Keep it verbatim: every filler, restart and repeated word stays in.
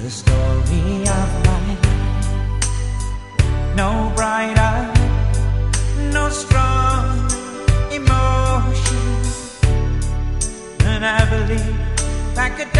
the story of my life. No brighter, no strong emotion, and I believe back at